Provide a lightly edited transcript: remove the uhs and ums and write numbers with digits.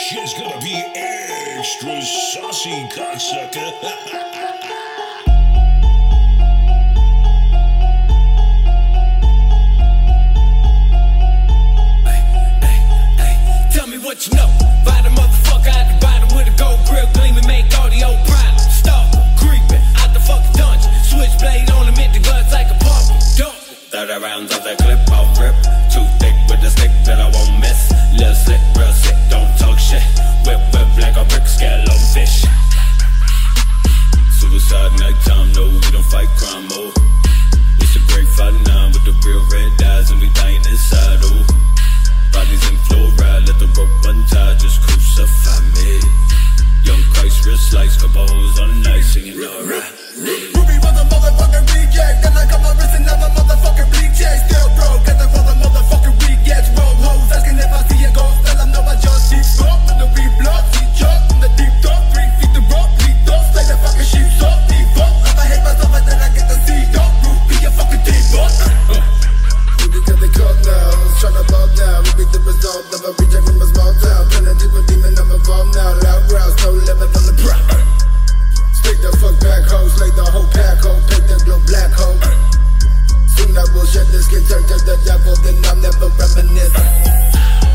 shit's gonna be extra saucy, cocksucker. Tell me what you know. Buy the motherfucker out the bottom with a gold grill, gleaming, make audio problems. Stalker, creeping, out the fucking dungeon. Switchblade on him, hit the guts like a pumpkin. Dump. 30 rounds of that clip, I'll rip. Too thick with the stick that I won't miss. Lil' slick, real sick, don't talk shit. Whip like a brick, scale on fish. Suicide nighttime, no, we don't fight crime, oh. It's a great fight now with the real red eyes, and we dying inside, oh. Bodies in fluoride, let the rope untie, just crucify me. Young Christ, real slice, couple hoes on the night, singing alright. Ruby was a motherfucking reject, then I got my wrist and never motherfucking bleed check. Still broke, get the motherfucking rejects. Roll hoes, asking if I see a ghost, tell them no, I just see smoke. When the re-block, see chop, in the deep dark, 3 feet the rock, lead dogs, play the fucking sheep up, deep up. If I hate myself, and then I get the seed up, roof be a fucking deep up. Ruby got the cut now, tryna bow down. Ruby the result of a reject from a small town. Turning to a demon, I'm involved now. Loud growls, no limit on the prop. Stick the fuck back hoes, lay the whole pack hole, take the glow black hole. Soon I will shed this, get turned to the devil, then I'll never reminisce.